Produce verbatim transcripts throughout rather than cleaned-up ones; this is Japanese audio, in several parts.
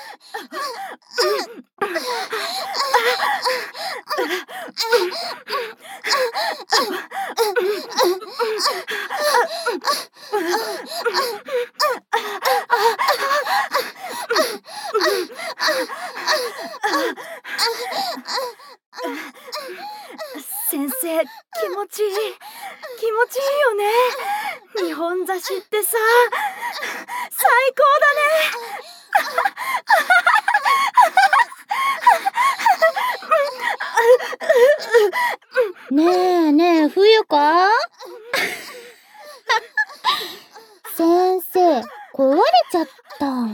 先生、気持ちいい。気持ちいいよね。日本差しってさ、最高だね。ねえねえ、冬か先生、壊れちゃった。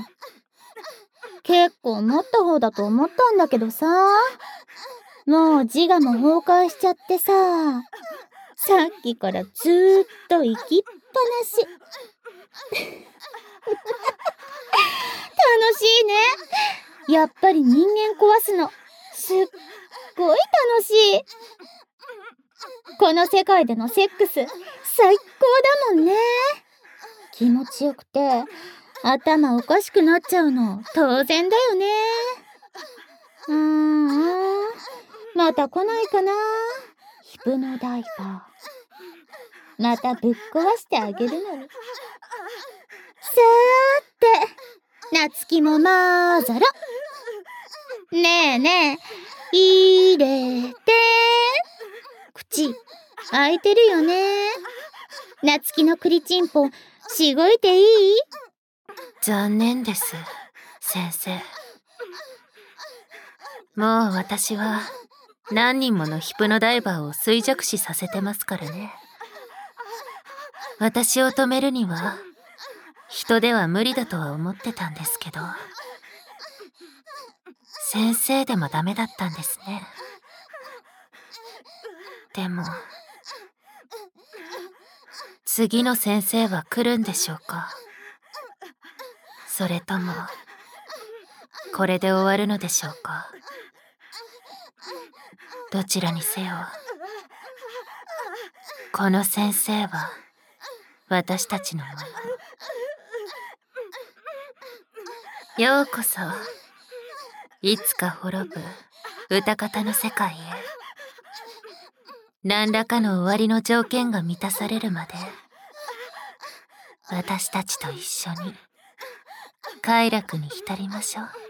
結構持った方だと思ったんだけどさ。もう自我も崩壊しちゃってさ。さっきからずーっと行きっぱなし。楽しいね。やっぱり人間壊すの、すっごい楽しい。この世界でのセックス、最高だもんね。気持ちよくて、頭おかしくなっちゃうの、当然だよね。うーん、また来ないかな。ヒプノダイバー。またぶっ壊してあげるのに。さーて、夏希もまーざら。ねえねえ、入れて。口、開いてるよね。夏希の栗ちんぽん、しごいていい？ 残念です、先生。もう私は何人ものヒプノダイバーを衰弱死させてますからね。私を止めるには人では無理だとは思ってたんですけど、先生でもダメだったんですね。でも次の先生は来るんでしょうか。それともこれで終わるのでしょうか。どちらにせよ、この先生は私たちのもの。ようこそ、いつか滅ぶ歌方の世界へ。何らかの終わりの条件が満たされるまで、私たちと一緒に快楽に浸りましょう。